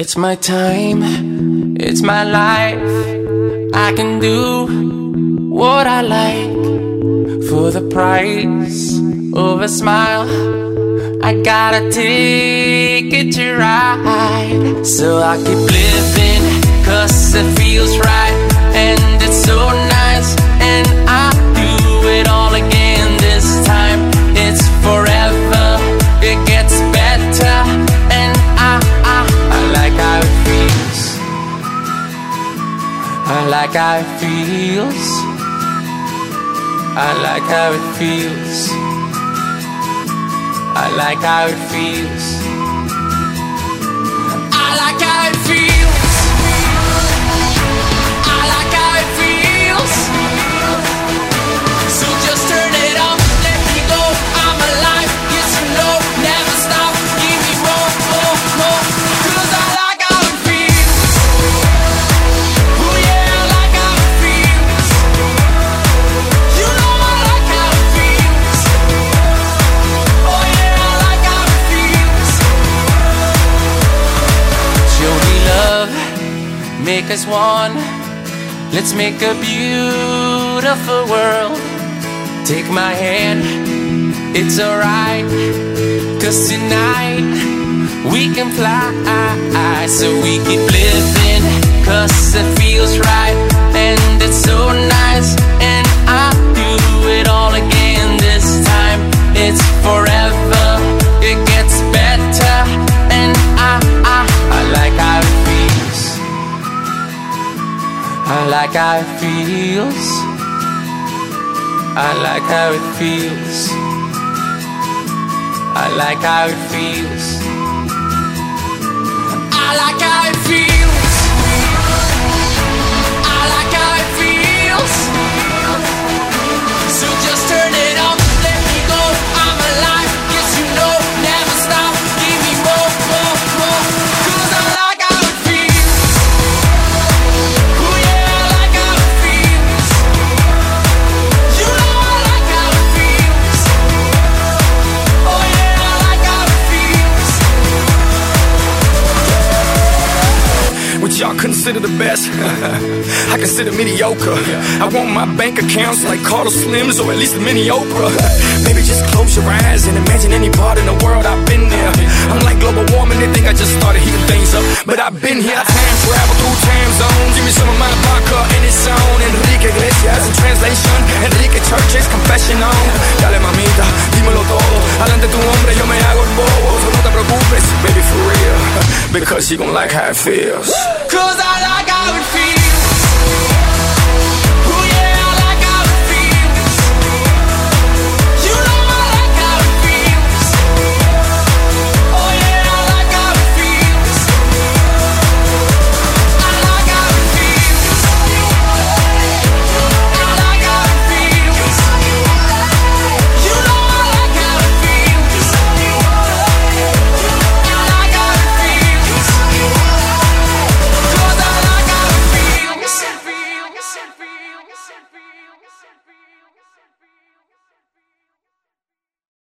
It's my time, it's my life. I can do what I like for the price of a smile. I got a ticket to ride, so I keep living, 'cause it feels right. And it's so nice, and I do it all again this time. It's forever, it gets better, and I like how it feels. I like how it feels. I like how it feels. I like how it feels. I like how it feels. I like how it feels. So just turn it up, let me go. I'm alive, yes or no, never stop. Give me more, more, more. 'Cause I like how it feels. Oh yeah, I like how it feels. You know I like how it feels. Oh yeah, I like how it feels. Show me love, make us one. Let's make a beautiful world. Take my hand, it's alright, 'cause tonight we can fly. So we keep living, 'cause it feels right. And it's so nice, and I do it all again this time. It's forever, it gets better, and I like how it feels. I like how it feels. I like how it feels. I like how it feels. I like how it feels. I like how it feels. So just turn it up, let me go. I'm alive, yes you know, never stop. Give me more, more, more. 'Cause I like how it feels. Oh yeah, I like how it feels. You know I like how it feels. Oh yeah, I like how it feels. What y'all consider the best? I consider mediocre. I want my bank accounts like Carlos Slims, or at least a mini Oprah. Maybe just close your eyes and imagine any part in the world I've been there. I'm like global warming, they think I just started heating things up, but I've been here. I time travel through time zones. Give me some of my vodka and it's on. Enrique Iglesias in translation, Enrique Church's confession on. Dale mamita, dímelo todo. Adelante tu hombre, yo me hago el bobo. So no te preocupes, baby, for real, because you gon' like how it feels. 'Cause I like how it feels.